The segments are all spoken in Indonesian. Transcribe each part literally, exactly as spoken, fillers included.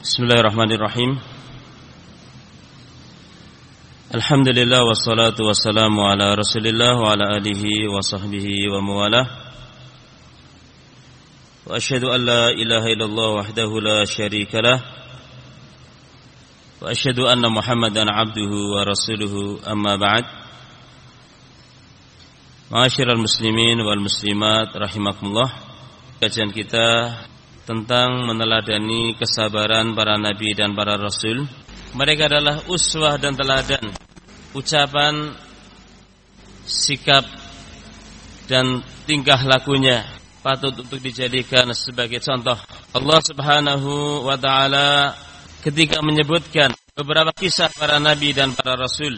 Bismillahirrahmanirrahim. Alhamdulillah wassalatu wassalamu ala Rasulillah wa ala alihi wa sahbihi wa mawalah. Wa asyhadu an la ilaha illallah wahdahu la syarikalah. Wa asyhadu anna Muhammadan abduhu wa rasuluhu, amma ba'd. Ma'asyiral muslimin wal muslimat rahimakumullah. Kajian kita tentang meneladani kesabaran para nabi dan para rasul. Mereka adalah uswah dan teladan, ucapan, sikap, dan tingkah lakunya patut untuk dijadikan sebagai contoh. Allah Subhanahu wa ta'ala ketika menyebutkan beberapa kisah para nabi dan para rasul,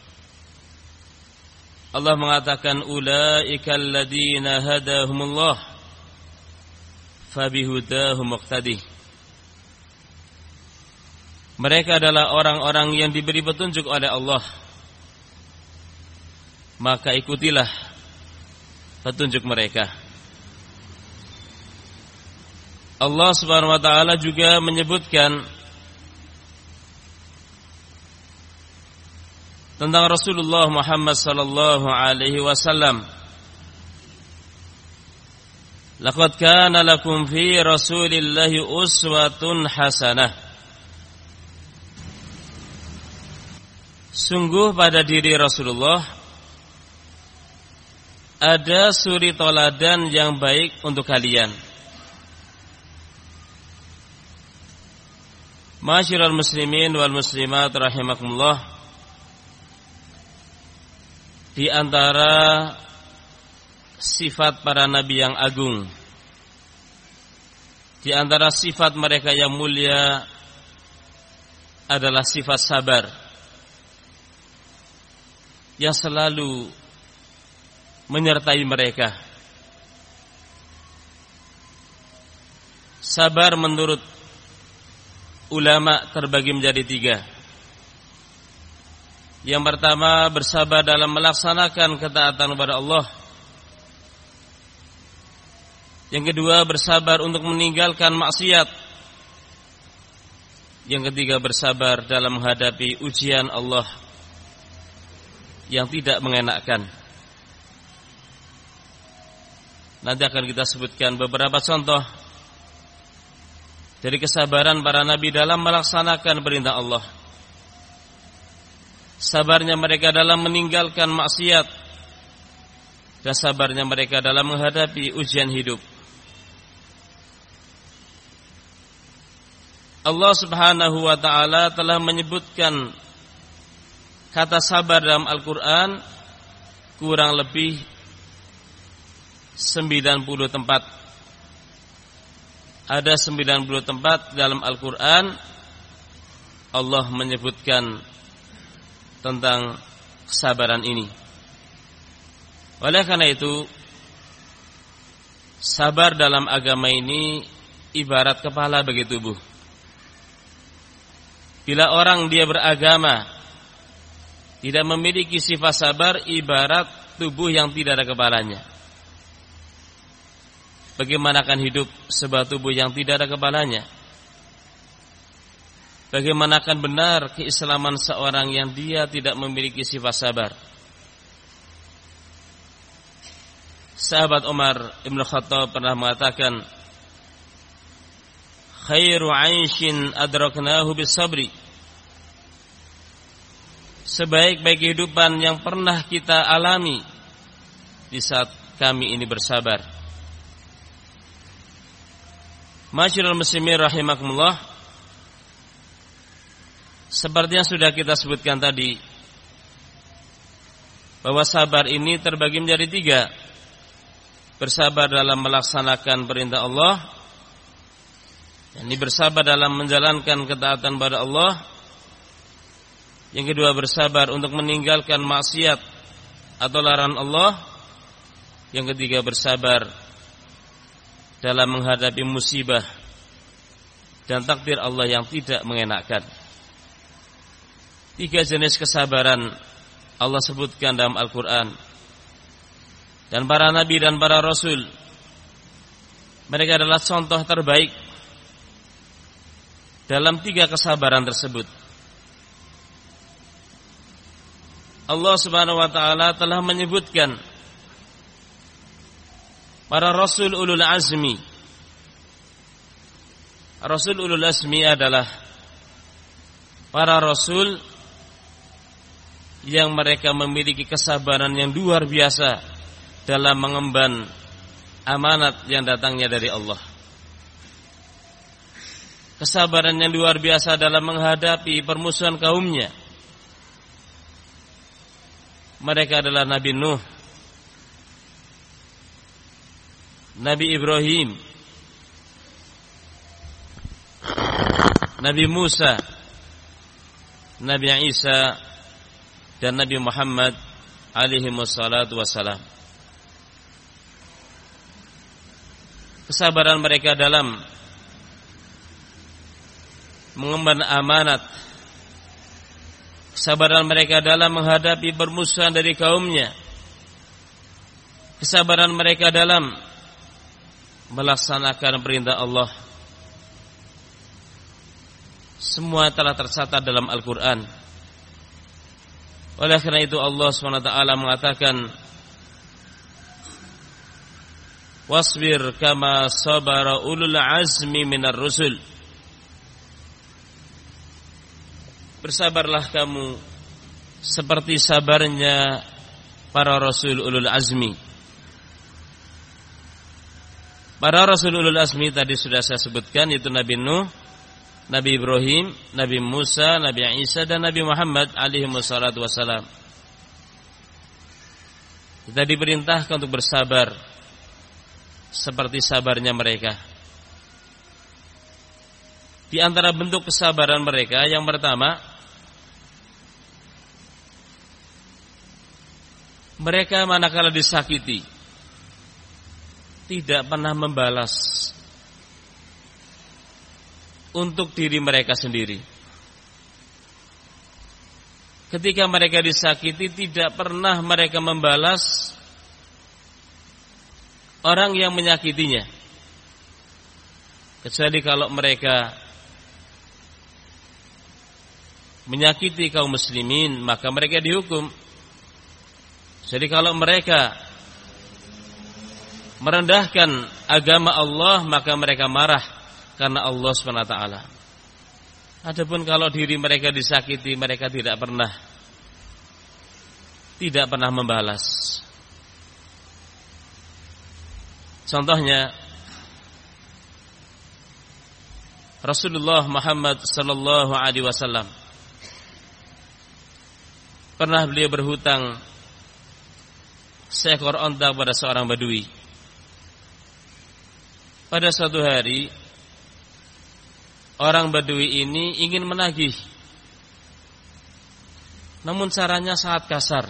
Allah mengatakan ulaikal ladzina hadahumullah fabihudahu muqtadih. Mereka adalah orang-orang yang diberi petunjuk oleh Allah, maka ikutilah petunjuk mereka. Allah Subhanahu wa ta'ala juga menyebutkan tentang Rasulullah Muhammad sallallahu alaihi wasallam, laqad kana lakum fi rasulillahi uswatun hasanah. Sungguh pada diri Rasulullah ada suri toladan yang baik untuk kalian. Ma'asyiral muslimin wal muslimat rahimakumullah, di antara sifat para nabi yang agung, di antara sifat mereka yang mulia adalah sifat sabar yang selalu menyertai mereka. Sabar menurut ulama terbagi menjadi tiga. Yang pertama, bersabar dalam melaksanakan ketaatan kepada Allah. Yang kedua, bersabar untuk meninggalkan maksiat. Yang ketiga, bersabar dalam menghadapi ujian Allah yang tidak mengenakkan. Nanti akan kita sebutkan beberapa contoh dari kesabaran para nabi dalam melaksanakan perintah Allah. Sabarnya mereka dalam meninggalkan maksiat, dan sabarnya mereka dalam menghadapi ujian hidup. Allah Subhanahu wa ta'ala telah menyebutkan kata sabar dalam Al-Quran kurang lebih sembilan puluh tempat. Ada sembilan puluh tempat dalam Al-Quran Allah menyebutkan tentang kesabaran ini. Oleh karena itu, sabar dalam agama ini ibarat kepala bagi tubuh. Bila orang dia beragama tidak memiliki sifat sabar, ibarat tubuh yang tidak ada kepalanya. Bagaimana akan hidup sebuah tubuh yang tidak ada kepalanya? Bagaimana akan benar keislaman seorang yang dia tidak memiliki sifat sabar? Sahabat Umar Ibn Khattab pernah mengatakan, khairu 'aishin adraknahu bis-sabri. Sebaik-baik kehidupan yang pernah kita alami di saat kami ini bersabar. Ma'asyiral muslimin rahimakumullah, seperti yang sudah kita sebutkan tadi, bahwa sabar ini terbagi menjadi tiga. Bersabar dalam melaksanakan perintah Allah, ini bersabar dalam menjalankan ketaatan pada Allah. Yang kedua, bersabar untuk meninggalkan maksiat atau larangan Allah. Yang ketiga, bersabar dalam menghadapi musibah dan takdir Allah yang tidak mengenakkan. Tiga jenis kesabaran Allah sebutkan dalam Al-Quran. Dan para nabi dan para rasul, mereka adalah contoh terbaik dalam tiga kesabaran tersebut. Allah Subhanahu wa taala telah menyebutkan para rasul ulul azmi. Rasul ulul azmi adalah para rasul yang mereka memiliki kesabaran yang luar biasa dalam mengemban amanat yang datangnya dari Allah. Kesabaran yang luar biasa dalam menghadapi permusuhan kaumnya. Mereka adalah Nabi Nuh, Nabi Ibrahim, Nabi Musa, Nabi Isa, dan Nabi Muhammad alaihi wassalatu wassalam. Kesabaran mereka dalam mengemban amanat, kesabaran mereka dalam menghadapi permusuhan dari kaumnya, kesabaran mereka dalam melaksanakan perintah Allah, semua telah tercatat dalam Al-Quran. Oleh karena itu Allah subhanahu wa taala mengatakan, wasbir kama sabara ulul azmi minar rusul. Bersabarlah kamu seperti sabarnya para rasul ulul azmi. Para rasul ulul azmi tadi sudah saya sebutkan, yaitu Nabi Nuh, Nabi Ibrahim, Nabi Musa, Nabi Isa, dan Nabi Muhammad alaihi wassalatu wassalam. Kita diperintahkan untuk bersabar seperti sabarnya mereka. Di antara bentuk kesabaran mereka yang pertama, mereka manakala disakiti tidak pernah membalas untuk diri mereka sendiri. Ketika mereka disakiti tidak pernah mereka membalas orang yang menyakitinya, kecuali kalau mereka menyakiti kaum muslimin, maka mereka dihukum. Jadi kalau mereka merendahkan agama Allah, maka mereka marah karena Allah subhanahu wa taala. Adapun kalau diri mereka disakiti, mereka tidak pernah tidak pernah membalas. Contohnya Rasulullah Muhammad sallallahu alaihi wasallam, pernah beliau berhutang seekor onta pada seorang badui. Pada suatu hari, orang badui ini ingin menagih, namun caranya sangat kasar.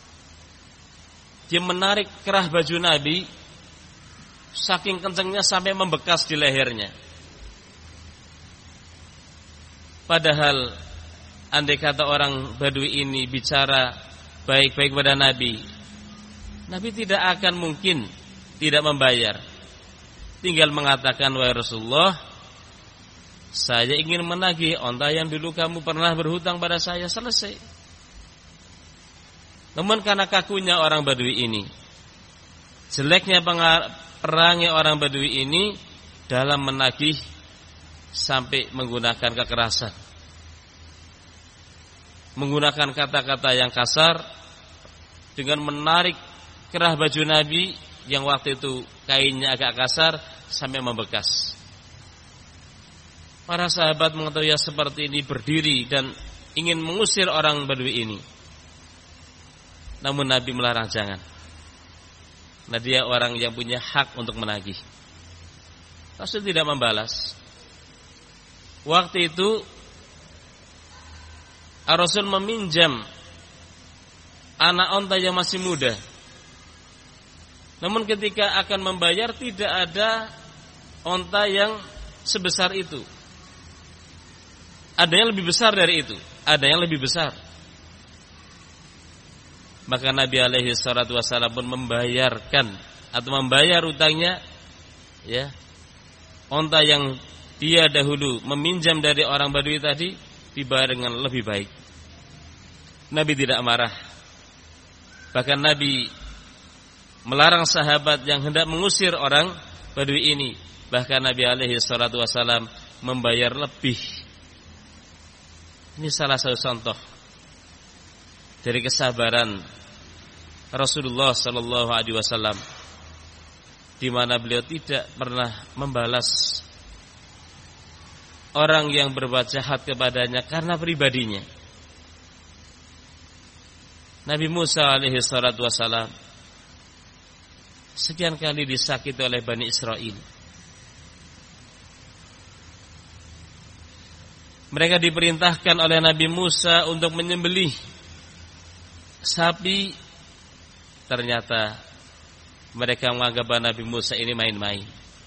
Dia menarik kerah baju Nabi saking kencangnya sampai membekas di lehernya. Padahal andai kata orang badui ini bicara baik-baik pada Nabi, Nabi tidak akan mungkin tidak membayar. Tinggal mengatakan, wahai Rasulullah, saya ingin menagih onta yang dulu kamu pernah berhutang pada saya, selesai. Namun karena kakunya orang badui ini, jeleknya perangnya orang badui ini dalam menagih sampai menggunakan kekerasan, menggunakan kata-kata yang kasar, dengan menarik kerah baju Nabi yang waktu itu kainnya agak kasar sampai membekas. Para sahabat mengetahui seperti ini, berdiri dan ingin mengusir orang badui ini. Namun Nabi melarang, jangan. Nah, dia orang yang punya hak untuk menagih. Rasul tidak membalas. Waktu itu Rasul meminjam anak onta yang masih muda. Namun ketika akan membayar tidak ada onta yang sebesar itu. Ada yang lebih besar dari itu, ada yang lebih besar. Maka Nabi alaihi salatu wasallam pun membayarkan atau membayar utangnya, ya, onta yang dia dahulu meminjam dari orang Badui tadi dibayar dengan lebih baik. Nabi tidak marah. Bahkan Nabi melarang sahabat yang hendak mengusir orang Badui ini. Bahkan Nabi alaihi salatu wasalam membayar lebih. Ini salah satu contoh dari kesabaran Rasulullah sallallahu alaihi wasallam, di mana beliau tidak pernah membalas orang yang berbuat jahat kepadanya karena pribadinya. Nabi Musa alaihi salatu wasalam sekian kali disakiti oleh Bani Israel. Mereka diperintahkan oleh Nabi Musa untuk menyembelih sapi. Ternyata mereka menganggap Nabi Musa ini main-main.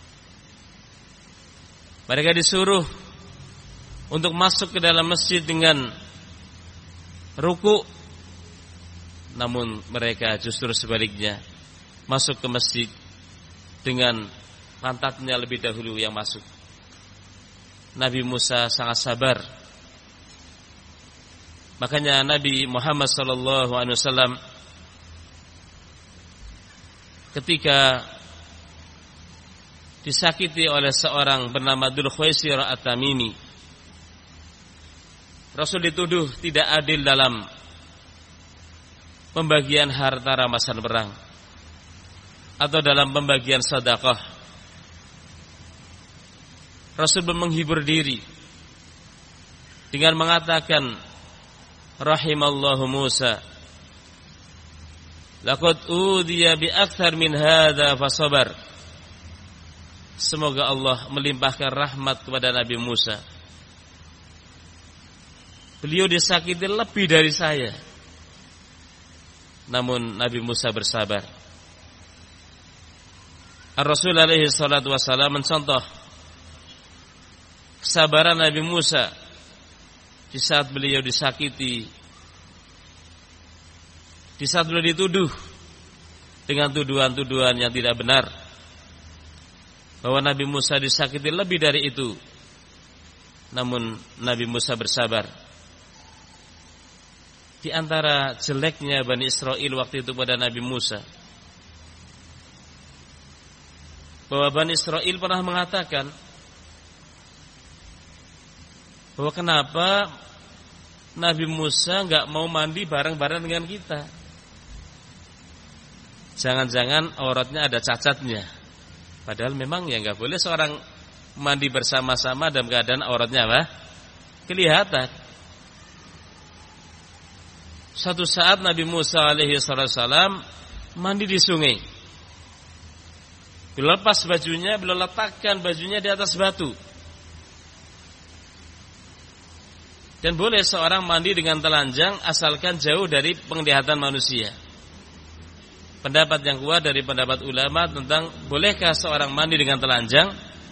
Mereka disuruh untuk masuk ke dalam masjid dengan ruku, namun mereka justru sebaliknya, masuk ke masjid dengan pantatnya lebih dahulu yang masuk. Nabi Musa sangat sabar. Makanya Nabi Muhammad sallallahu alaihi wasallam ketika disakiti oleh seorang bernama Dzul Khuwaisir At-Tamimi, Rasul dituduh tidak adil dalam pembagian harta rampasan perang atau dalam pembagian sedekah. Rasul menghibur diri dengan mengatakan, rahimallahu Musa, laqad udiya bi aktsar min hadza fasabar. Semoga Allah melimpahkan rahmat kepada Nabi Musa. Beliau disakiti lebih dari saya, namun Nabi Musa bersabar. Ar-Rasul alaihi salatu wasallam mencontoh kesabaran Nabi Musa di saat beliau disakiti, di saat beliau dituduh dengan tuduhan-tuduhan yang tidak benar, bahwa Nabi Musa disakiti lebih dari itu, namun Nabi Musa bersabar. Di antara jeleknya Bani Israel waktu itu pada Nabi Musa, bahwa Bani Israel pernah mengatakan bahwa kenapa Nabi Musa enggak mau mandi bareng-bareng dengan kita. Jangan-jangan auratnya ada cacatnya. Padahal memang ya enggak boleh seorang mandi bersama-sama dalam keadaan auratnya apa? Kelihatan. Suatu saat Nabi Musa alaihi salam mandi di sungai. Beliau lepas bajunya, beliau letakkan bajunya di atas batu. Dan boleh seorang mandi dengan telanjang asalkan jauh dari penglihatan manusia. Pendapat yang kuat dari pendapat ulama tentang bolehkah seorang mandi dengan telanjang,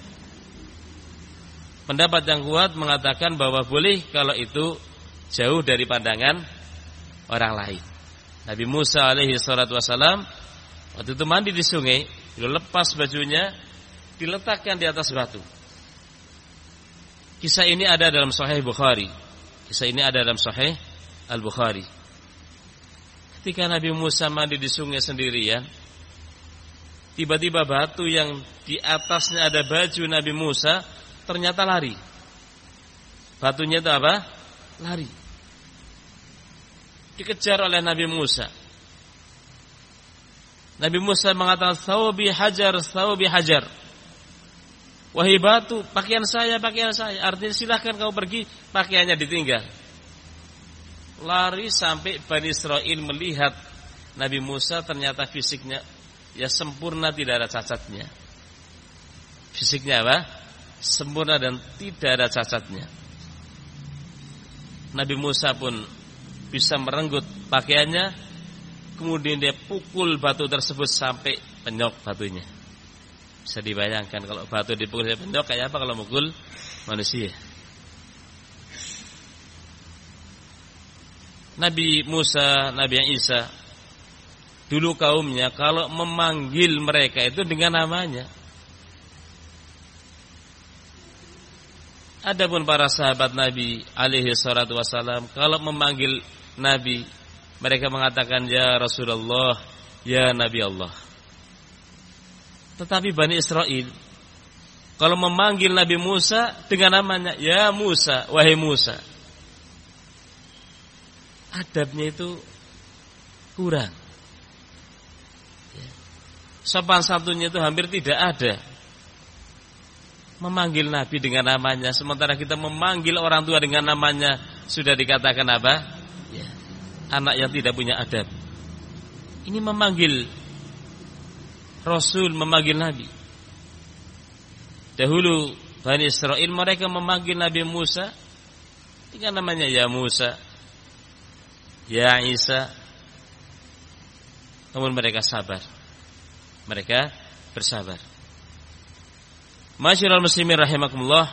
pendapat yang kuat mengatakan bahwa boleh kalau itu jauh dari pandangan orang lain. Nabi Musa alaihi salatu wasalam waktu itu mandi di sungai, beliau lepas bajunya, diletakkan di atas batu. Kisah ini ada dalam Sahih Bukhari. Kisah ini ada dalam Sahih Al-Bukhari. Ketika Nabi Musa mandi di sungai sendirian, tiba-tiba batu yang di atasnya ada baju Nabi Musa ternyata lari. Batunya itu apa? Lari. Dikejar oleh Nabi Musa. Nabi Musa mengatakan, "Thawbi hajar, thawbi hajar." Wahai batu, pakaian saya, pakaian saya. Artinya silahkan kau pergi, pakaiannya ditinggal. Lari sampai Bani Israel melihat Nabi Musa ternyata fisiknya ya sempurna, tidak ada cacatnya. Fisiknya apa? Sempurna dan tidak ada cacatnya. Nabi Musa pun bisa merenggut pakaiannya, kemudian dia pukul batu tersebut sampai penyok batunya. Bisa dibayangkan kalau batu dipukul sampai penyok kayak apa kalau mukul manusia. Nabi Musa, Nabi Isa, dulu kaumnya kalau memanggil mereka itu dengan namanya. Adapun para sahabat Nabi alaihi salatu wasalam, kalau memanggil Nabi, mereka mengatakan ya Rasulullah, ya Nabi Allah. Tetapi Bani Israel, kalau memanggil Nabi Musa dengan namanya, ya Musa, wahai Musa, adabnya itu kurang. Sopan santunnya itu hampir tidak ada. Memanggil Nabi dengan namanya, sementara kita memanggil orang tua dengan namanya, sudah dikatakan apa? Ya, anak yang tidak punya adab. Ini memanggil Rasul, memanggil Nabi. Dahulu Bani Israel mereka memanggil Nabi Musa dengan namanya, ya Musa, ya Isa. Namun mereka sabar, mereka bersabar. Masyarul muslimin rahimakumullah,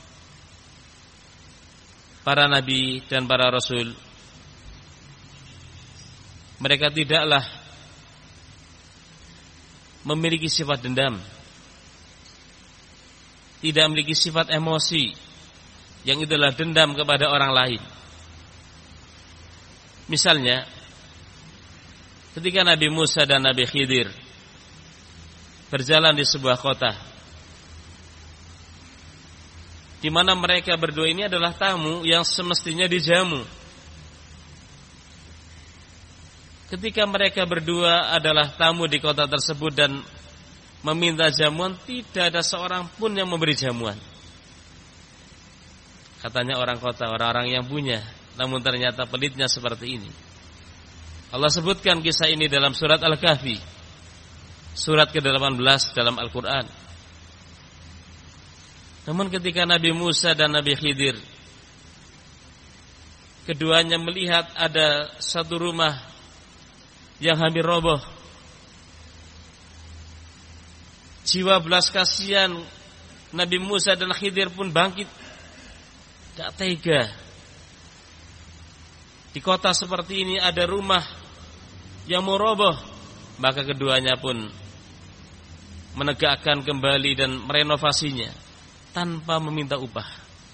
para nabi dan para rasul, mereka tidaklah memiliki sifat dendam, tidak memiliki sifat emosi yang itulah dendam kepada orang lain. Misalnya ketika Nabi Musa dan Nabi Khidir berjalan di sebuah kota, di mana mereka berdua ini adalah tamu yang semestinya dijamu. Ketika mereka berdua adalah tamu di kota tersebut dan meminta jamuan, tidak ada seorang pun yang memberi jamuan. Katanya orang kota, orang-orang yang punya, namun ternyata pelitnya seperti ini. Allah sebutkan kisah ini dalam surat Al-Kahfi, surat ke delapan belas dalam Al-Quran. Namun ketika Nabi Musa dan Nabi Khidir, keduanya melihat ada satu rumah yang hampir roboh, jiwa belas kasihan Nabi Musa dan Khidir pun bangkit. Tidak tega, di kota seperti ini ada rumah yang mau roboh. Maka keduanya pun menegakkan kembali dan merenovasinya tanpa meminta upah.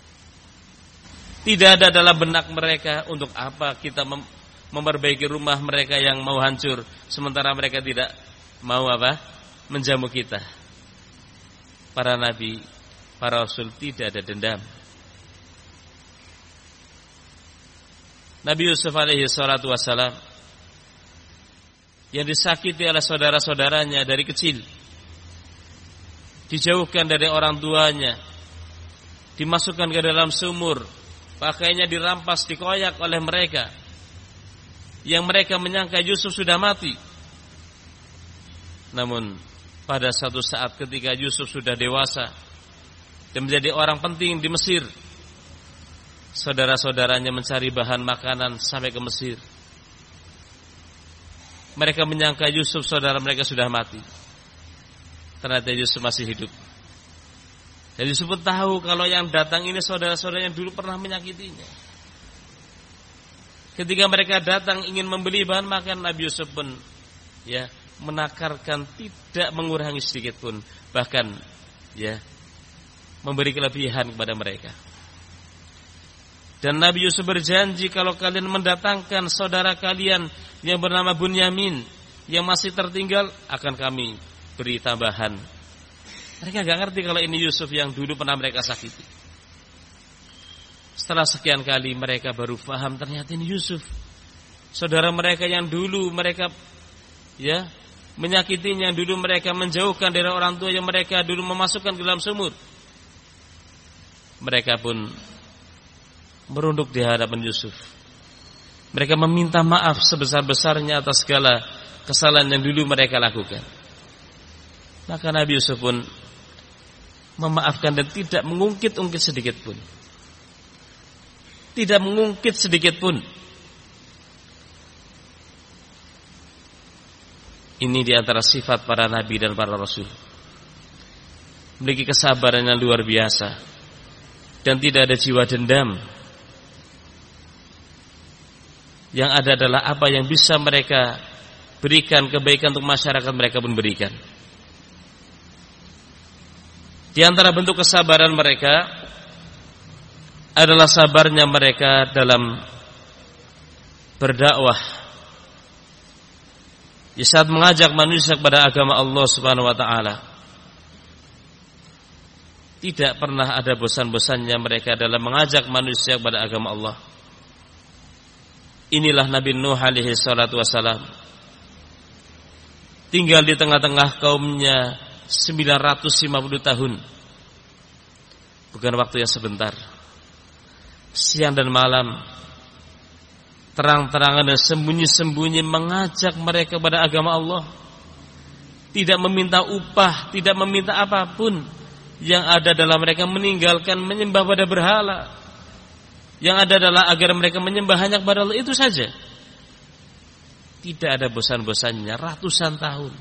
Tidak ada dalam benak mereka untuk apa kita mem- memperbaiki rumah mereka yang mau hancur, sementara mereka tidak mau apa? Menjamu kita. Para nabi, para rasul tidak ada dendam. Nabi Yusuf alaihi salatu wassalam yang disakiti oleh saudara-saudaranya dari kecil, dijauhkan dari orang tuanya, dimasukkan ke dalam sumur, pakaiannya dirampas, dikoyak oleh mereka, yang mereka menyangka Yusuf sudah mati. Namun pada satu saat ketika Yusuf sudah dewasa dan menjadi orang penting di Mesir, saudara-saudaranya mencari bahan makanan sampai ke Mesir. Mereka menyangka Yusuf saudara mereka sudah mati, ternyata Yusuf masih hidup. Dan Yusuf pun tahu kalau yang datang ini saudara-saudara yang dulu pernah menyakitinya. Ketika mereka datang ingin membeli bahan makan, Nabi Yusuf pun ya menakarkan, tidak mengurangi sedikit pun, bahkan ya memberi kelebihan kepada mereka. Dan Nabi Yusuf berjanji, kalau kalian mendatangkan saudara kalian yang bernama Bunyamin yang masih tertinggal, akan kami beri tambahan. Mereka gak ngerti kalau ini Yusuf yang dulu pernah mereka sakiti. Setelah sekian kali mereka baru paham, ternyata ini Yusuf, saudara mereka yang dulu mereka ya menyakitinya, yang dulu mereka menjauhkan dari orang tua, yang mereka dulu memasukkan ke dalam sumur. Mereka pun merunduk di hadapan Yusuf. Mereka meminta maaf sebesar-besarnya atas segala kesalahan yang dulu mereka lakukan. Maka Nabi Yusuf pun memaafkan dan tidak mengungkit-ungkit sedikit pun. Tidak mengungkit sedikit pun. Ini diantara sifat para nabi dan para rasul. Memiliki kesabaran yang luar biasa dan tidak ada jiwa dendam. Yang ada adalah apa yang bisa mereka berikan kebaikan untuk masyarakat, mereka pun berikan. Di antara bentuk kesabaran mereka, adalah sabarnya mereka dalam berdakwah, di saat mengajak manusia kepada agama Allah Subhanahu wa taala. Tidak pernah ada bosan-bosannya mereka dalam mengajak manusia kepada agama Allah. Inilah Nabi Nuh alaihi salatu wassalam, tinggal di tengah-tengah kaumnya sembilan ratus lima puluh tahun. Bukan waktu yang sebentar. Siang dan malam, terang-terangan dan sembunyi-sembunyi mengajak mereka kepada agama Allah. Tidak meminta upah, tidak meminta apapun. Yang ada adalah mereka meninggalkan menyembah pada berhala. Yang ada adalah agar mereka menyembah hanya kepada Allah, itu saja. Tidak ada bosan-bosannya ratusan tahun.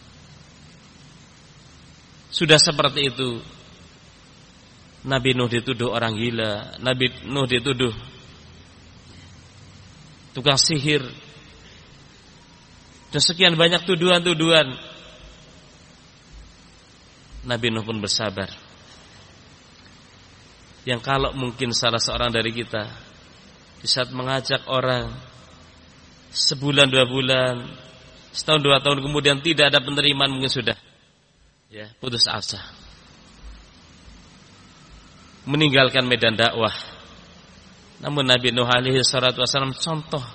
Sudah seperti itu, Nabi Nuh dituduh orang gila, Nabi Nuh dituduh tukang sihir, dan sekian banyak tuduhan-tuduhan. Nabi Nuh pun bersabar. Yang kalau mungkin salah seorang dari kita di saat mengajak orang sebulan dua bulan, setahun dua tahun kemudian tidak ada penerimaan, mungkin sudah ya putus asa, meninggalkan medan dakwah. Namun Nabi Nuh alaihi salatu wasallam contoh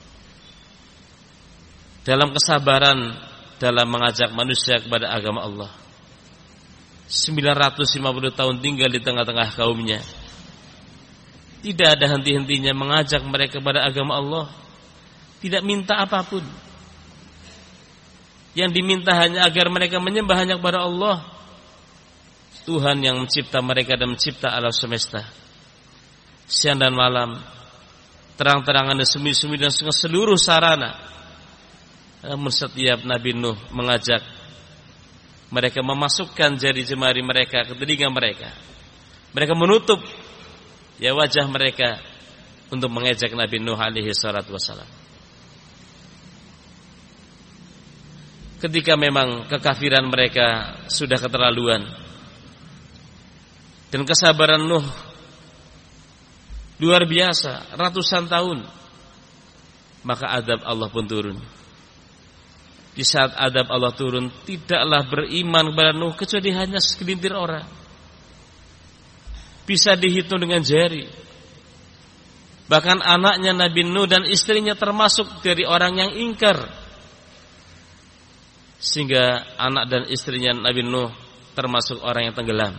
dalam kesabaran dalam mengajak manusia kepada agama Allah. sembilan ratus lima puluh tahun tinggal di tengah-tengah kaumnya. Tidak ada henti-hentinya mengajak mereka kepada agama Allah. Tidak minta apapun. Yang diminta hanya agar mereka menyembah hanya kepada Allah, Tuhan yang mencipta mereka dan mencipta alam semesta. Siang dan malam, terang-terangan dan sembunyi-sembunyi dan seluruh sarana. Namun setiap Nabi Nuh mengajak, mereka memasukkan jari jemari mereka ke telinga mereka. Mereka menutup ya wajah mereka untuk mengejek Nabi Nuh alaihi salatu wassalam. Ketika memang kekafiran mereka sudah keterlaluan dan kesabaran Nuh luar biasa, ratusan tahun, maka azab Allah pun turun. Di saat adab Allah turun, tidaklah beriman kepada Nuh kecuali hanya segelintir orang. Bisa dihitung dengan jari. Bahkan anaknya Nabi Nuh dan istrinya termasuk dari orang yang ingkar. Sehingga anak dan istrinya Nabi Nuh termasuk orang yang tenggelam.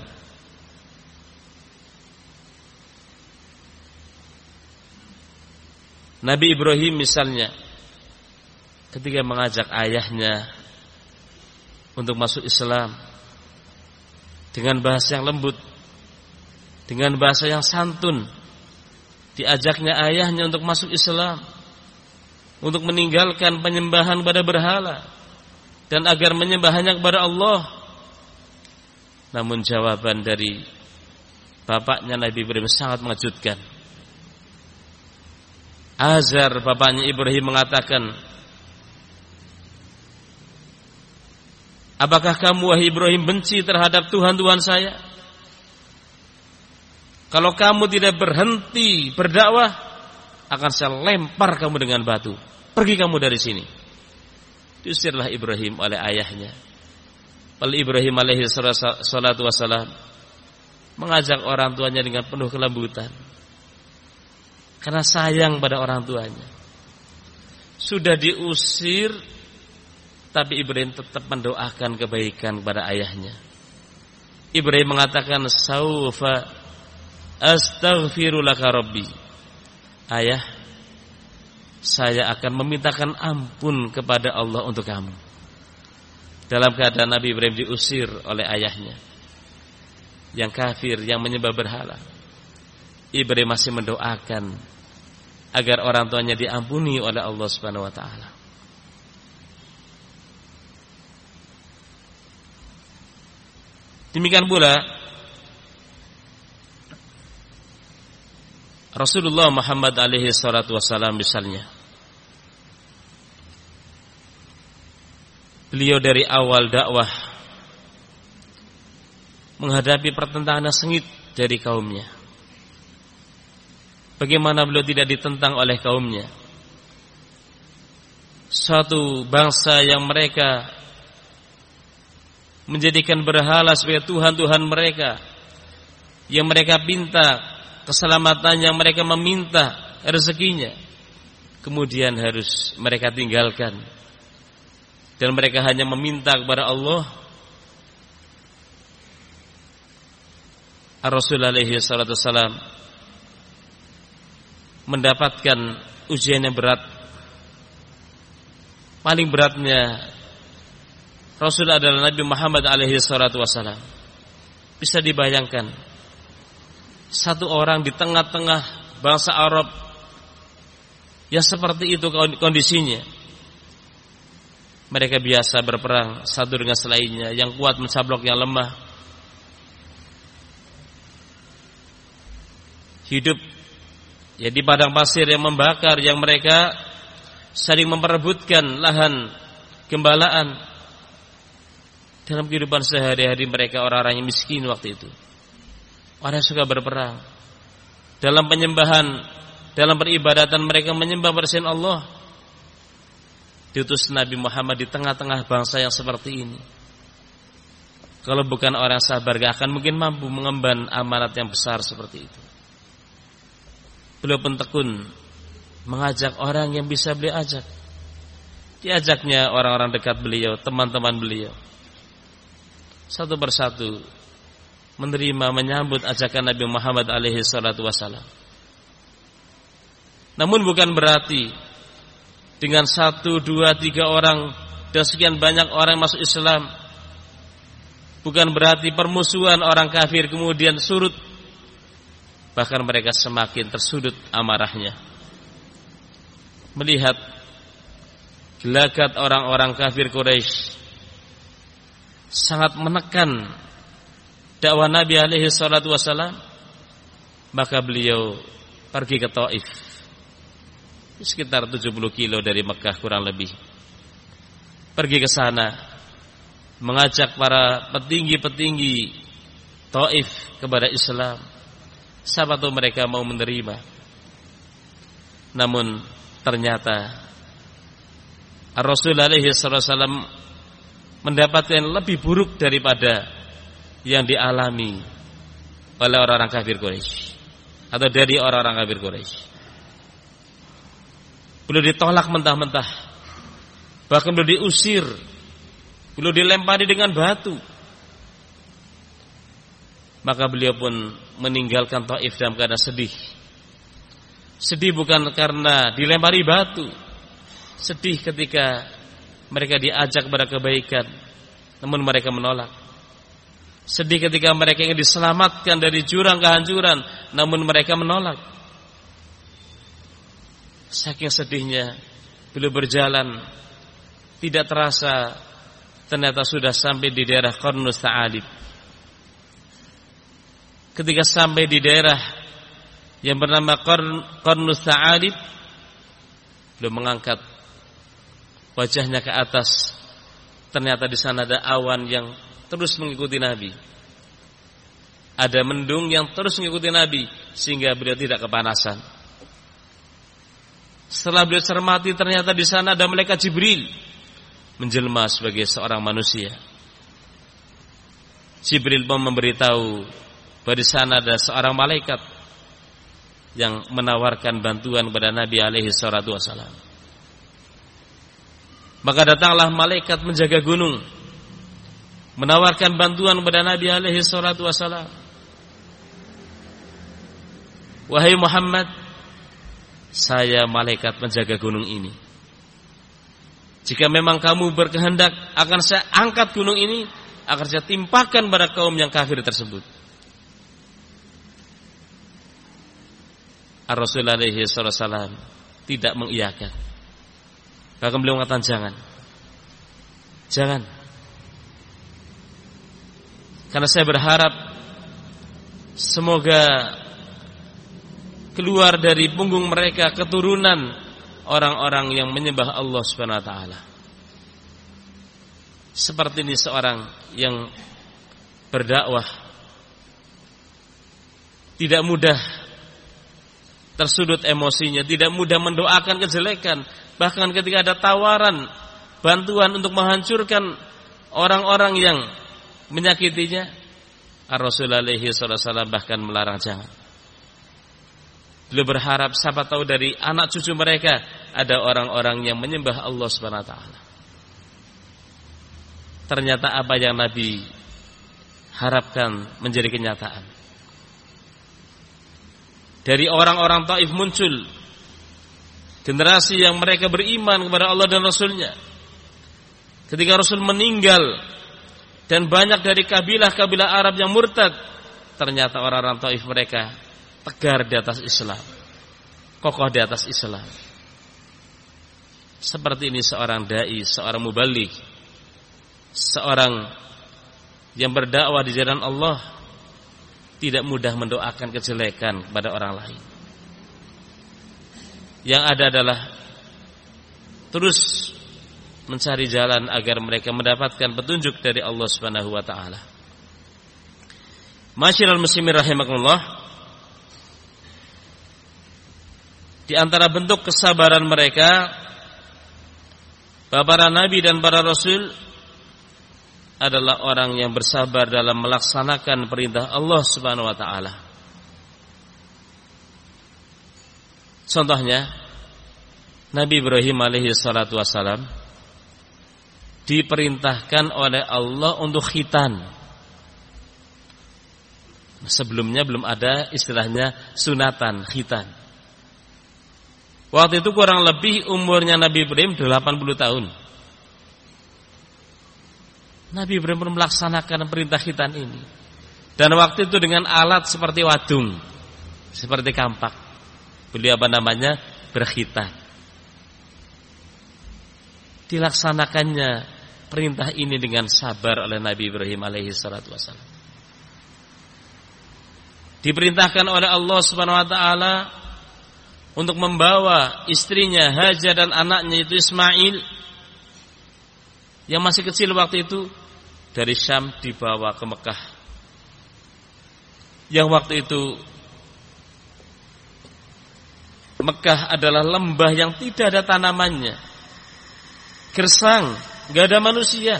Nabi Ibrahim misalnya, ketika mengajak ayahnya untuk masuk Islam dengan bahasa yang lembut, dengan bahasa yang santun, diajaknya ayahnya untuk masuk Islam, untuk meninggalkan penyembahan pada berhala dan agar menyembah hanya kepada Allah. Namun jawaban dari bapaknya Nabi Ibrahim sangat mengejutkan. Azar, bapaknya Ibrahim, mengatakan, apakah kamu wahai Ibrahim benci terhadap Tuhan-Tuhan saya? Kalau kamu tidak berhenti berdakwah, akan saya lempar kamu dengan batu. Pergi kamu dari sini. Diusirlah Ibrahim oleh ayahnya. Lalu Ibrahim alaihi salatu wassalam mengajak orang tuanya dengan penuh kelembutan, karena sayang pada orang tuanya. Sudah diusir, tapi Ibrahim tetap mendoakan kebaikan kepada ayahnya. Ibrahim mengatakan, saufa astaghfiru laka rabbi. Ayah, saya akan memintakan ampun kepada Allah untuk kamu. Dalam keadaan Nabi Ibrahim diusir oleh ayahnya yang kafir, yang menyembah berhala, Ibrahim masih mendoakan agar orang tuanya diampuni oleh Allah Subhanahu wa taala. Demikian pula Rasulullah Muhammad alaihi salatu wassalam misalnya, beliau dari awal dakwah menghadapi pertentangan sengit dari kaumnya. bagaimana beliau tidak ditentang oleh kaumnya. Suatu bangsa yang mereka menjadikan berhala sebagai Tuhan-Tuhan mereka, yang mereka minta keselamatan, yang mereka meminta rezekinya, kemudian harus mereka tinggalkan, dan mereka hanya meminta kepada Allah. Rasul alaihi salatu wassalam mendapatkan ujian yang berat. Paling beratnya Rasul adalah Nabi Muhammad alaihi salatu wassalam. Bisa dibayangkan, satu orang di tengah-tengah bangsa Arab yang seperti itu kondisinya. Mereka biasa berperang satu dengan selainnya, yang kuat mencaplok yang lemah. Hidup ya di padang pasir yang membakar, yang mereka saling memperebutkan lahan gembalaan. Dalam kehidupan sehari-hari mereka orang-orang yang miskin waktu itu, orang yang suka berperang. Dalam penyembahan, dalam peribadatan mereka menyembah bersama Allah. Diutus Nabi Muhammad di tengah-tengah bangsa yang seperti ini. Kalau bukan orang sabar, gak akan mungkin mampu mengemban amanat yang besar seperti itu. Beliau pun tekun mengajak orang yang bisa beliau ajak. Diajaknya orang-orang dekat beliau, teman-teman beliau. Satu persatu menerima, menyambut ajakan Nabi Muhammad alaihi salatu wassalam. Namun bukan berarti dengan satu, dua, tiga orang dan sekian banyak orang masuk Islam, bukan berarti permusuhan orang kafir kemudian surut. Bahkan mereka semakin tersudut amarahnya. Melihat gelagat orang-orang kafir Quraisy sangat menekan dakwah Nabi alaihi salatu wassalam, maka beliau pergi ke Taif, sekitar tujuh puluh kilo dari Mekah kurang lebih. Pergi ke sana mengajak para petinggi-petinggi Taif kepada Islam. Siapa tahu mereka mau menerima. Namun ternyata Rasul alaihi wasallam mendapatkan lebih buruk daripada yang dialami oleh orang-orang kafir Quraisy, atau dari orang-orang kafir Quraisy. Beliau ditolak mentah-mentah, bahkan beliau diusir, beliau dilempari dengan batu. Maka beliau pun meninggalkan Taif dalam keadaan sedih. Sedih bukan karena dilempari batu, sedih ketika mereka diajak kepada kebaikan, namun mereka menolak. Sedih ketika mereka ingin diselamatkan dari jurang kehancuran, namun mereka menolak. Saking sedihnya beliau berjalan, tidak terasa ternyata sudah sampai di daerah Qarnus Ta'alib. Ketika sampai di daerah yang bernama Qarnus Ta'alib, beliau mengangkat wajahnya ke atas. Ternyata di sana ada awan yang terus mengikuti Nabi. Ada mendung yang terus mengikuti Nabi sehingga beliau tidak kepanasan. Setelah beliau cermati, ternyata di sana ada malaikat Jibril menjelma sebagai seorang manusia. Jibril pun memberitahu bahwa di sana ada seorang malaikat yang menawarkan bantuan kepada Nabi alaihi salatu wassalam. Maka datanglah malaikat menjaga gunung, menawarkan bantuan kepada Nabi alaihi salatu wassalam. Wahai Muhammad, saya malaikat penjaga gunung ini. Jika memang kamu berkehendak, akan saya angkat gunung ini, akan saya timpakan pada kaum yang kafir tersebut. Ar-Rasul alaihi wasallam tidak mengiyakan. Bahkan beliau mengatakan jangan. Jangan. Karena saya berharap semoga keluar dari punggung mereka keturunan orang-orang yang menyembah Allah Subhanahu wa taala. Seperti ini seorang yang berdakwah tidak mudah tersudut emosinya, tidak mudah mendoakan kejelekan. Bahkan ketika ada tawaran bantuan untuk menghancurkan orang-orang yang menyakitinya, Rasulullah shallallahu alaihi wasallam bahkan melarang jangan. Beliau berharap siapa tahu dari anak cucu mereka ada orang-orang yang menyembah Allah Subhanahu wa taala. Ternyata apa yang Nabi harapkan menjadi kenyataan. Dari orang-orang Taif muncul generasi yang mereka beriman kepada Allah dan Rasulnya. Ketika Rasul meninggal dan banyak dari kabilah-kabilah Arab yang murtad, ternyata orang-orang Taif mereka tegar di atas Islam, kokoh di atas Islam. Seperti ini seorang dai, seorang mubaligh, seorang yang berdakwah di jalan Allah, tidak mudah mendoakan kejelekan kepada orang lain. Yang ada adalah terus mencari jalan agar mereka mendapatkan petunjuk dari Allah Subhanahu wa taala. Masyiral muslimin rahimakumullah, di antara bentuk kesabaran mereka, para nabi dan para rasul adalah orang yang bersabar dalam melaksanakan perintah Allah Subhanahu wa taala. Contohnya Nabi Ibrahim alaihi salatu wassalam diperintahkan oleh Allah untuk khitan. Sebelumnya belum ada istilahnya sunatan, khitan. Waktu itu kurang lebih umurnya Nabi Ibrahim delapan puluh tahun. Nabi Ibrahim pun melaksanakan perintah khitan ini. Dan waktu itu dengan alat seperti wadung, seperti kampak. Beliau apa namanya? Berkhitan. Dilaksanakannya perintah ini dengan sabar oleh Nabi Ibrahim alaihi salatu wassalam. Diperintahkan oleh Allah Subhanahu wa taala untuk membawa istrinya Hajar dan anaknya itu Ismail yang masih kecil waktu itu dari Syam dibawa ke Mekah. Yang waktu itu Mekah adalah lembah yang tidak ada tanamannya, gersang, gak ada manusia.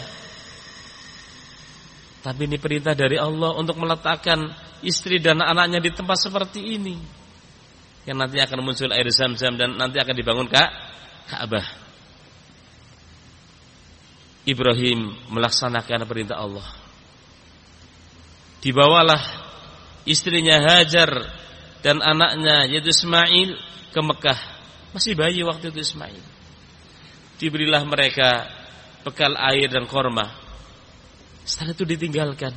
Tapi ini perintah dari Allah untuk meletakkan istri dan anaknya di tempat seperti ini, yang nanti akan muncul air Zam-Zam dan nanti akan dibangun Ka'bah. Ibrahim melaksanakan perintah Allah. Dibawalah istrinya Hajar dan anaknya yaitu Ismail ke Mekah. Masih bayi waktu itu Ismail. Diberilah mereka bekal air dan korma. Setelah itu ditinggalkan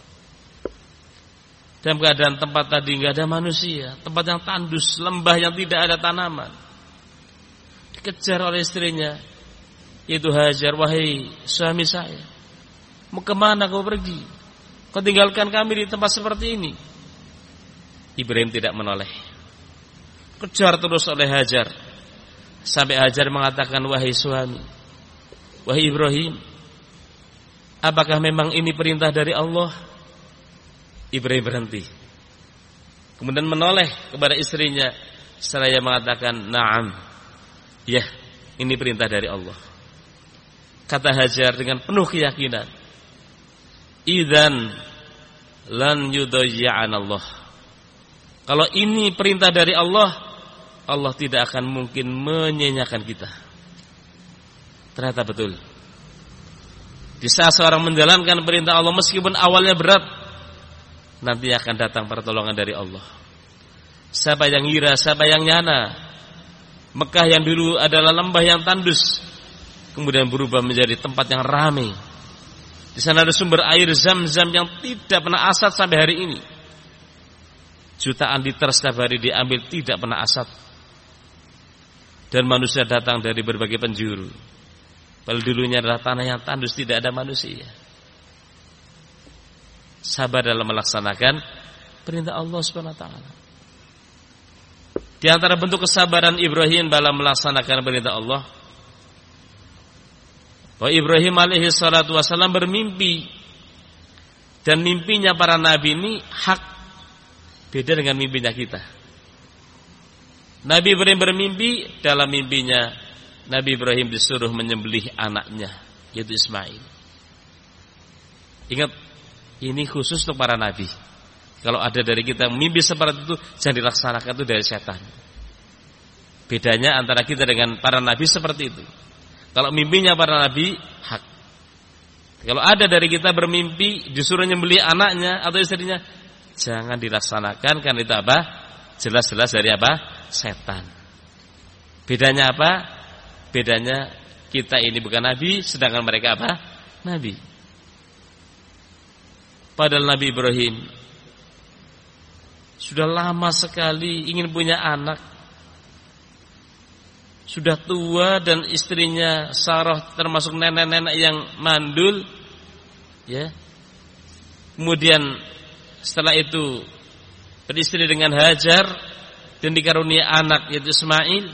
dalam keadaan tempat tadi nggak ada manusia, tempat yang tandus, lembah yang tidak ada tanaman. Dikejar oleh istrinya yaitu Hajar, wahai suami saya, mau kemana kau pergi? Kau tinggalkan kami di tempat seperti ini. Ibrahim tidak menoleh, kejar terus oleh Hajar, sampai Hajar mengatakan, wahai suami, wahai Ibrahim, apakah memang ini perintah dari Allah? Ibrahim berhenti, kemudian menoleh kepada istrinya seraya mengatakan, na'am, ya, ini perintah dari Allah. Kata Hajar dengan penuh keyakinan, idzan lan yudayyi'an Allah. Kalau ini perintah dari Allah, Allah tidak akan mungkin menyanyiakan kita. Ternyata betul. Di saat seorang menjalankan perintah Allah meskipun awalnya berat, nanti akan datang pertolongan dari Allah. Siapa yang ngira, siapa yang nyana, Mekah yang dulu adalah lembah yang tandus, kemudian berubah menjadi tempat yang ramai. Di sana ada sumber air Zam-Zam yang tidak pernah asat sampai hari ini. Jutaan liter setiap hari diambil, tidak pernah asat. Dan manusia datang dari berbagai penjuru. Padahal dulunya adalah tanah yang tandus, tidak ada manusia. Sabar dalam melaksanakan perintah Allah Subhanahu wa taala. Di antara bentuk kesabaran Ibrahim dalam melaksanakan perintah Allah, bahwa Ibrahim alaihi salatu wasallam bermimpi, dan mimpinya para nabi ini hak, beda dengan mimpinya kita. Nabi Ibrahim bermimpi, dalam mimpinya Nabi Ibrahim disuruh menyembelih anaknya, yaitu Ismail. Ingat, ini khusus untuk para nabi. Kalau ada dari kita mimpi seperti itu, jangan dilaksanakan, itu dari setan. Bedanya antara kita dengan para nabi seperti itu. Kalau mimpinya para nabi, hak. Kalau ada dari kita bermimpi disuruh menyembelih anaknya atau istrinya, jangan dilaksanakan, karena itu apa? Jelas-jelas dari apa? Setan. Bedanya apa? Bedanya kita ini bukan nabi, sedangkan mereka apa? Nabi. Padahal Nabi Ibrahim sudah lama sekali ingin punya anak, sudah tua dan istrinya Sarah termasuk nenek-nenek yang mandul, ya. Kemudian setelah itu beristri dengan Hajar dan dikarunia anak yaitu Ismail.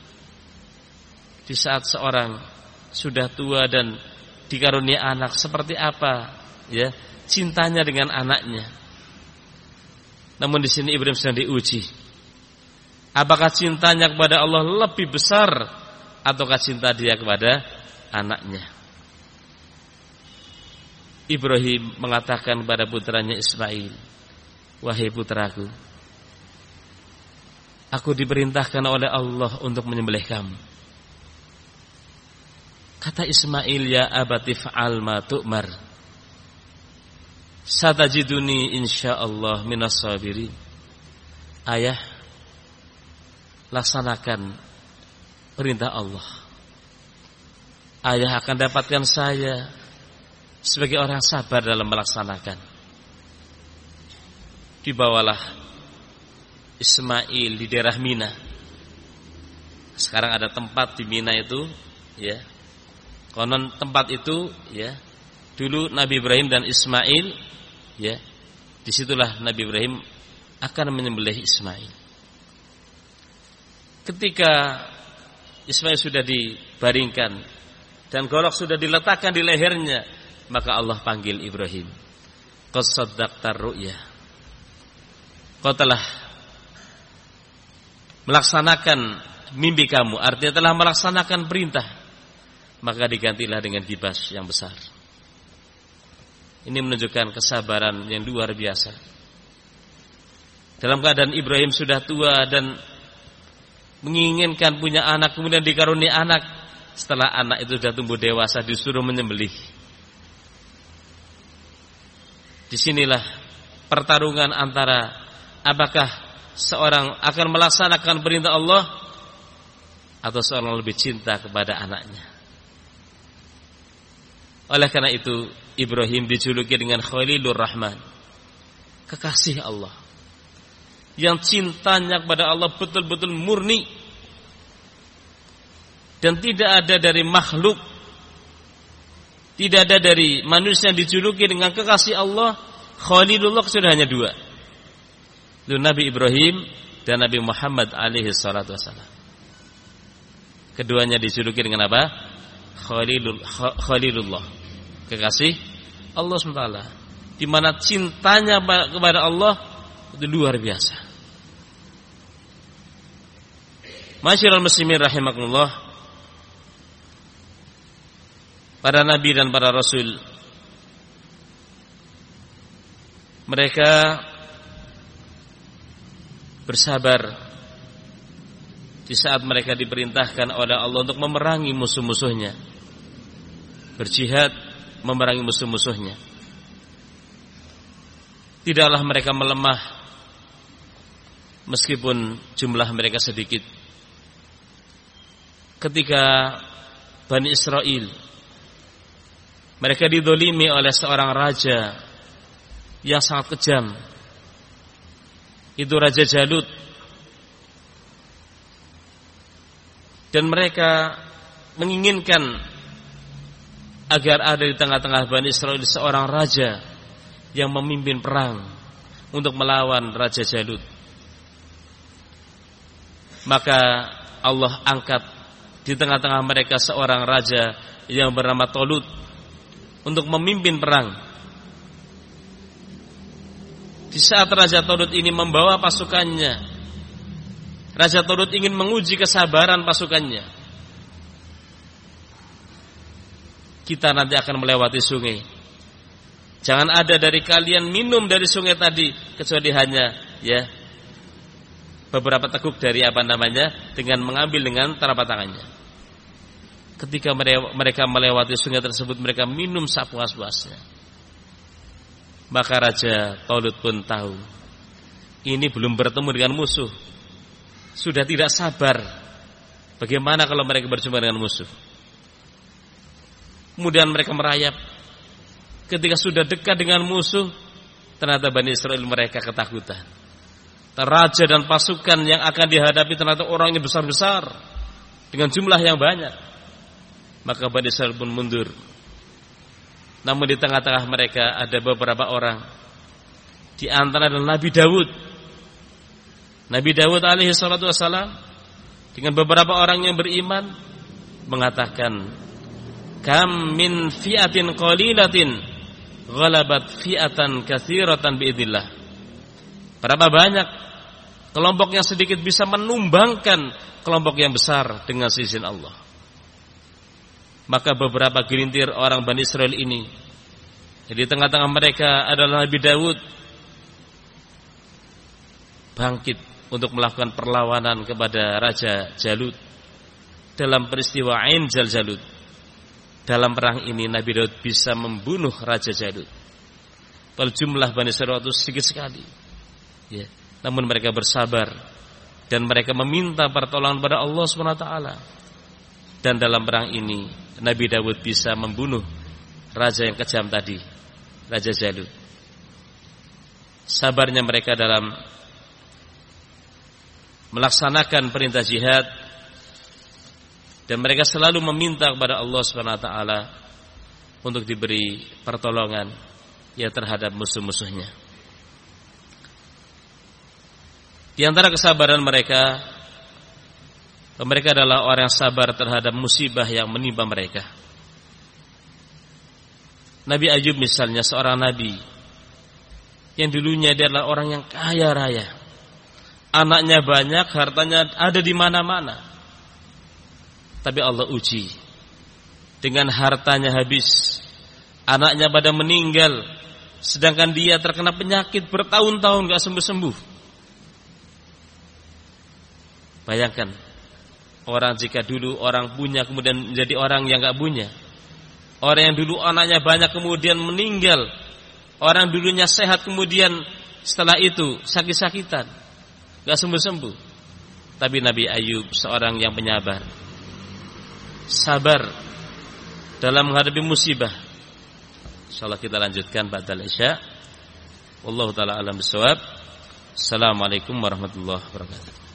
Di saat seorang sudah tua dan dikarunia anak, seperti apa ya cintanya dengan anaknya. Namun di sini Ibrahim sedang diuji. Apakah cintanya kepada Allah lebih besar ataukah cinta dia kepada anaknya? Ibrahim mengatakan kepada putranya Ismail, "Wahai putraku, aku diperintahkan oleh Allah untuk menyembelih kamu." Kata Ismail, "Ya abati fa'al ma tu'mar. Satajiduni insyaallah minas sabirin." Ayah, laksanakan perintah Allah. Ayah akan dapatkan saya sebagai orang sabar dalam melaksanakan. Dibawalah Ismail di daerah Mina. Sekarang ada tempat di Mina itu, ya. Konon tempat itu, ya, dulu Nabi Ibrahim dan Ismail, ya, disitulah Nabi Ibrahim akan menyembelih Ismail. Ketika Ismail sudah dibaringkan dan golok sudah diletakkan di lehernya, maka Allah panggil Ibrahim. Qad saddaqtar ru'ya. Kau telah melaksanakan mimpi kamu, artinya telah melaksanakan perintah. Maka digantilah dengan kibas yang besar. Ini menunjukkan kesabaran yang luar biasa. Dalam keadaan Ibrahim sudah tua dan menginginkan punya anak, kemudian dikarunia anak. Setelah anak itu sudah tumbuh dewasa, disuruh menyembelih. Disinilah pertarungan antara apakah seorang akan melaksanakan perintah Allah atau seorang lebih cinta kepada anaknya. Oleh karena itu Ibrahim dijuluki dengan Khalilur Rahman, kekasih Allah, yang cintanya kepada Allah betul-betul murni. Dan tidak ada dari makhluk, tidak ada dari manusia yang dijuluki dengan kekasih Allah. Khalilullah sudah hanya dua, itu Nabi Ibrahim dan Nabi Muhammad alaihi salatu wassalam. Keduanya dijuluki dengan apa? Khalilul, Khalilullah, kekasih Allah subhanahu wa taala, di mana cintanya kepada Allah itu luar biasa. Masyiral muslimin rahimakumullah, para nabi dan para rasul, mereka bersabar di saat mereka diperintahkan oleh Allah untuk memerangi musuh-musuhnya, berjihad memerangi musuh-musuhnya. Tidaklah mereka melemah meskipun jumlah mereka sedikit. Ketika Bani Israel, mereka didolimi oleh seorang raja yang sangat kejam, itu Raja Jalut. Dan mereka menginginkan agar ada di tengah-tengah Bani Israel seorang raja yang memimpin perang untuk melawan Raja Jalut. Maka Allah angkat di tengah-tengah mereka seorang raja yang bernama Tolut untuk memimpin perang. Di saat Raja Tolut ini membawa pasukannya, Raja Talut ingin menguji kesabaran pasukannya. Kita nanti akan melewati sungai. Jangan ada dari kalian minum dari sungai tadi kecuali hanya ya beberapa teguk dari apa namanya dengan mengambil dengan telapak tangannya. Ketika mereka melewati sungai tersebut, mereka minum sepuas-puasnya. Maka Raja Talut pun tahu ini belum bertemu dengan musuh. Sudah tidak sabar. Bagaimana kalau mereka berjumpa dengan musuh? Kemudian mereka merayap. Ketika sudah dekat dengan musuh, ternyata Bani Israel mereka ketakutan. Raja dan pasukan yang akan dihadapi ternyata orangnya besar-besar dengan jumlah yang banyak. Maka Bani Israel pun mundur. Namun di tengah-tengah mereka ada beberapa orang. Di antara adalah Nabi Dawud. Nabi Dawud alaihi salatu wassalam dengan beberapa orang yang beriman mengatakan, kam min fi'atin qalilatin ghalabat fi'atan katsiratan biidznillah. Berapa banyak kelompok yang sedikit bisa menumbangkan kelompok yang besar dengan izin Allah. Maka beberapa gelintir orang Bani Israel ini, di tengah-tengah mereka adalah Nabi Dawud, bangkit untuk melakukan perlawanan kepada Raja Jalut dalam peristiwa Ain Jaljalut. Dalam perang ini Nabi Daud bisa membunuh Raja Jalut. Padahal jumlah Bani Israel itu sedikit sekali. Ya, namun mereka bersabar dan mereka meminta pertolongan pada Allah subhanahu wa taala. Dan dalam perang ini Nabi Daud bisa membunuh raja yang kejam tadi, Raja Jalut. Sabarnya mereka dalam melaksanakan perintah jihad, dan mereka selalu meminta kepada Allah subhanahu wa taala untuk diberi pertolongan ya terhadap musuh-musuhnya. Di antara kesabaran mereka, mereka adalah orang yang sabar terhadap musibah yang menimpa mereka. Nabi Ayub misalnya, seorang nabi yang dulunya dia adalah orang yang kaya raya. Anaknya banyak, hartanya ada di mana-mana. Tapi Allah uji. Dengan hartanya habis, anaknya pada meninggal, sedangkan dia terkena penyakit bertahun-tahun gak sembuh-sembuh. Bayangkan, orang jika dulu orang punya kemudian menjadi orang yang gak punya. Orang yang dulu anaknya banyak kemudian meninggal. Orang dulunya sehat kemudian setelah itu sakit-sakitan, gak sembuh-sembuh. Tapi Nabi Ayub seorang yang penyabar, sabar dalam menghadapi musibah. Insyaallah kita lanjutkan ba'dal isya. Wallahu taala alam bisawab. Assalamualaikum warahmatullahi wabarakatuh.